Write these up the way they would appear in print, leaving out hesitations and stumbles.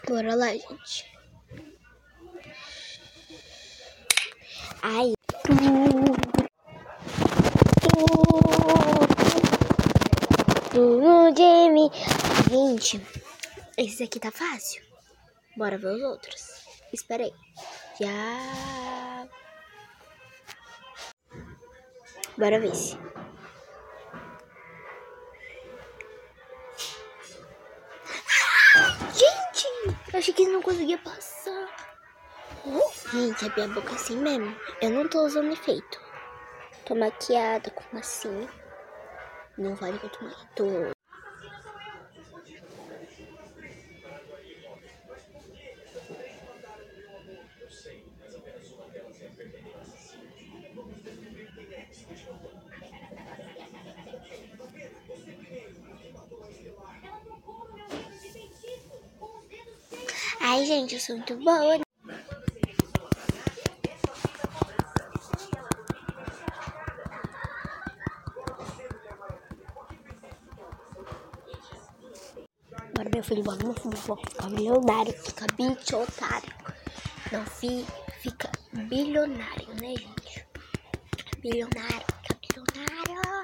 Bora lá, gente. Ai. Jamie. Gente, esse aqui tá fácil. Bora ver os outros. Espera aí. Já. Bora ver se. Gente, eu achei que ele não conseguia passar. Gente, a minha boca é assim mesmo. Eu não tô usando efeito. Tô maquiada com assim. Não vale que eu tô. Ai, gente, eu sou muito boa. Bora, meu filho, bora, meu filho, vou ficar milionário, fica bilionário. Não fica bilionário, né, gente? Bilionário, fica bilionário.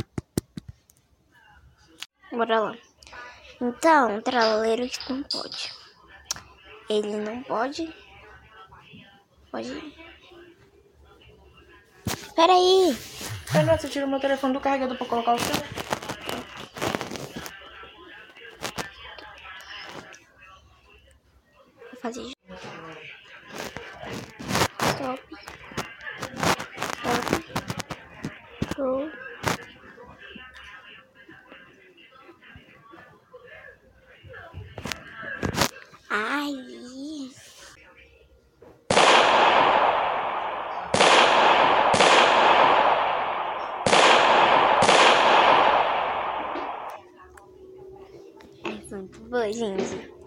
Bora lá. Então, o tralaleiro não pode. Ele não pode. Pode. Peraí. Você tira o meu telefone do carregador pra colocar o seu? Vou fazer. Stop. Go. Ai. É muito boa, gente.